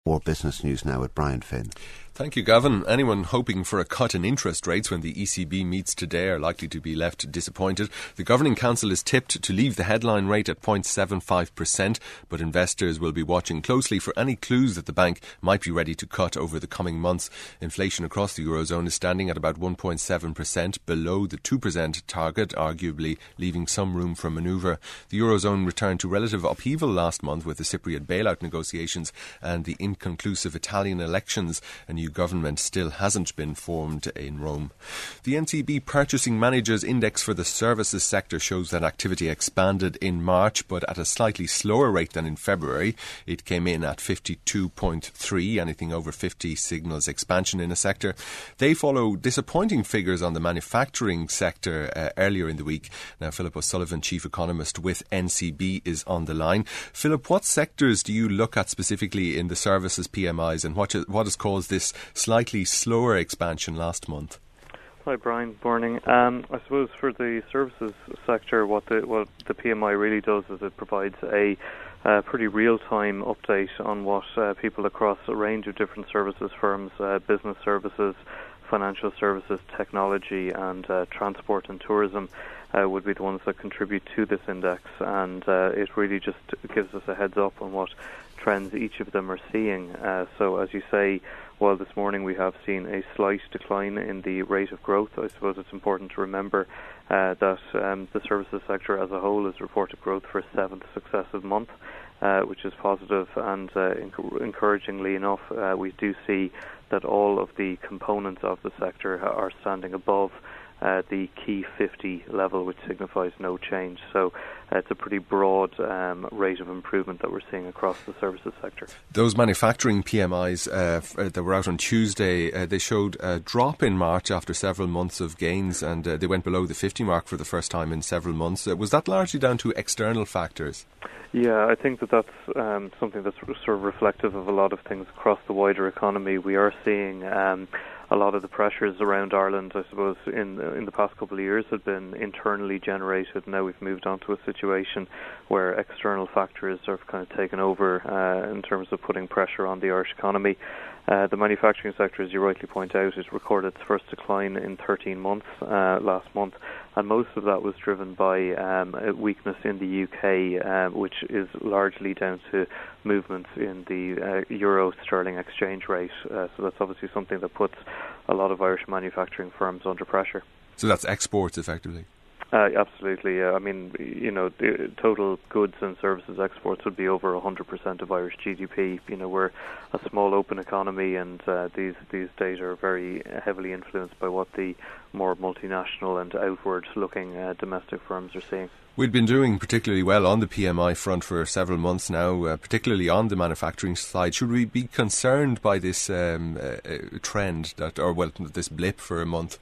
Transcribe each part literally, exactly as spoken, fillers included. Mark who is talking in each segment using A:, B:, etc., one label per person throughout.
A: More business news now with Brian Finn.
B: Thank you, Gavin. Anyone hoping for a cut in interest rates when the E C B meets today are likely to be left disappointed. The Governing Council is tipped to leave the headline rate at zero point seven five percent, but investors will be watching closely for any clues that the bank might be ready to cut over the coming months. Inflation across the Eurozone is standing at about one point seven percent, below the two percent target, arguably leaving some room for manoeuvre. The Eurozone returned to relative upheaval last month with the Cypriot bailout negotiations and the inconclusive Italian elections. A new government still hasn't been formed in Rome. The N C B Purchasing Managers Index for the services sector shows that activity expanded in March, but at a slightly slower rate than in February. It came in at fifty-two point three. Anything over fifty signals expansion in a sector. They follow disappointing figures on the manufacturing sector uh, earlier in the week. Now, Philip O'Sullivan, Chief Economist with N C B, is on the line. Philip, what sectors do you look at specifically in the services P M Is, and what, what has caused this slightly slower expansion last month?
C: Hi, Brian. Morning. Um, I suppose for the services sector, what the what the P M I really does is it provides a uh, pretty real-time update on what uh, people across a range of different services firms, uh, business services, financial services, technology, and uh, transport and tourism uh, would be the ones that contribute to this index, and uh, it really just gives us a heads up on what trends each of them are seeing. Uh, so, as you say, while this morning we have seen a slight decline in the rate of growth, I suppose it's important to remember uh, that um, the services sector as a whole has reported growth for a seventh successive month, uh, which is positive, and uh, enc- encouragingly enough, uh, we do see that all of the components of the sector are standing above Uh, the key fifty level, which signifies no change. So uh, it's a pretty broad um, rate of improvement that we're seeing across the services sector.
B: Those manufacturing P M Is uh, f- uh, that were out on Tuesday, uh, they showed a drop in March after several months of gains, and uh, they went below the fifty mark for the first time in several months. Uh, was that largely down to external factors?
C: Yeah, I think that that's um, something that's sort of reflective of a lot of things across the wider economy. We are seeing um, a lot of the pressures around Ireland, I suppose, in in the past couple of years have been internally generated. Now we've moved on to a situation where external factors have kind of taken over uh, in terms of putting pressure on the Irish economy. Uh, the manufacturing sector, as you rightly point out, has recorded its first decline in thirteen months uh, last month, and most of that was driven by um, a weakness in the U K, uh, which is largely down to movements in the uh, euro-sterling exchange rate. Uh, so that's obviously something that puts a lot of Irish manufacturing firms under pressure.
B: So that's exports, effectively?
C: Uh, absolutely. Uh, I mean, you know, the total goods and services exports would be over one hundred percent of Irish G D P. You know, we're a small open economy, and uh, these these data are very heavily influenced by what the more multinational and outward-looking uh, domestic firms are seeing.
B: We've been doing particularly well on the P M I front for several months now, uh, particularly on the manufacturing side. Should we be concerned by this um, uh, trend, that, or well, this blip for a month?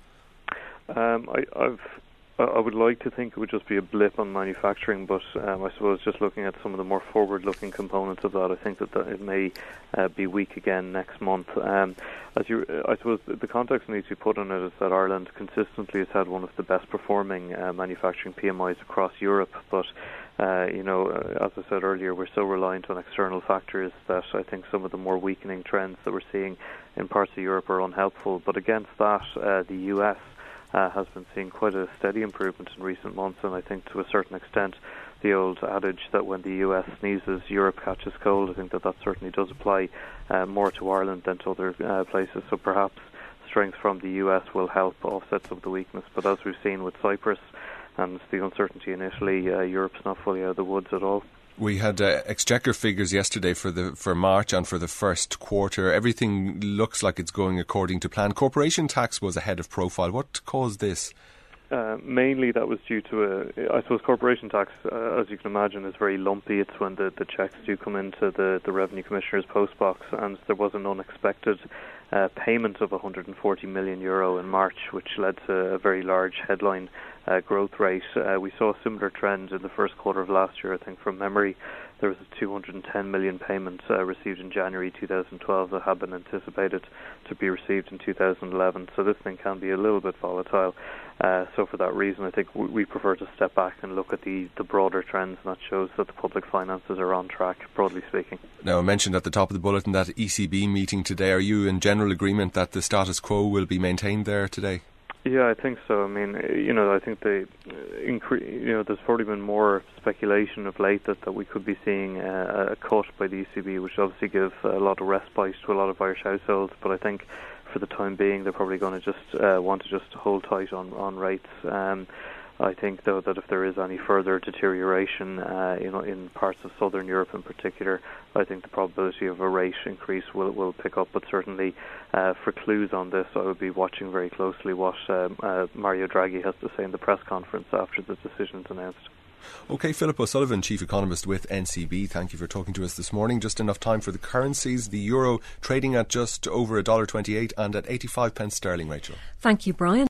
C: Um, I, I've I would like to think it would just be a blip on manufacturing, but um, I suppose just looking at some of the more forward-looking components of that, I think that, that it may uh, be weak again next month. Um, as you, I suppose the context needs to be put on it is that Ireland consistently has had one of the best-performing uh, manufacturing P M Is across Europe, but uh, you know, as I said earlier, we're so reliant on external factors that I think some of the more weakening trends that we're seeing in parts of Europe are unhelpful. But against that, uh, the U S Uh, has been seeing quite a steady improvement in recent months, and I think to a certain extent the old adage that when the U S sneezes, Europe catches cold, I think that that certainly does apply uh, more to Ireland than to other uh, places. So perhaps strength from the U S will help offset some of the weakness, but as we've seen with Cyprus and the uncertainty in Italy, uh, Europe's not fully out of the woods at all.
B: We had uh, exchequer figures yesterday for the for March and for the first quarter. Everything looks like it's going according to plan. Corporation tax was ahead of profile. What caused this?
C: Uh, mainly that was due to a, I suppose corporation tax, uh, as you can imagine, is very lumpy. It's when the, the checks do come into the, the Revenue Commissioner's postbox, and there was an unexpected uh, payment of one hundred forty million euro in March, which led to a very large headline uh, growth rate. Uh, we saw a similar trend in the first quarter of last year, I think from memory. there was a two hundred ten million payment uh, received in January two thousand twelve that had been anticipated to be received in two thousand eleven. So this thing can be a little bit volatile. Uh, so for that reason, I think we, we prefer to step back and look at the, the broader trends, and that shows that the public finances are on track, broadly speaking.
B: Now, I mentioned at the top of the bulletin that E C B meeting today. Are you in general agreement that the status quo will be maintained there today?
C: Yeah, I think so. I mean, you know, I think they incre- you know, there's probably been more speculation of late that, that we could be seeing a, a cut by the E C B, which obviously gives a lot of respite to a lot of Irish households. But I think for the time being, they're probably going to just uh, want to just hold tight on on rates. Um, I think, though, that if there is any further deterioration, uh, you know, in parts of southern Europe in particular, I think the probability of a rate increase will will pick up. But certainly, uh, for clues on this, I would be watching very closely what um, uh, Mario Draghi has to say in the press conference after the decision is announced.
B: OK, Philip O'Sullivan, Chief Economist with N C B, thank you for talking to us this morning. Just enough time for the currencies. The euro trading at just over one dollar twenty-eight and at eighty-five pence sterling, Rachel.
D: Thank you, Brian.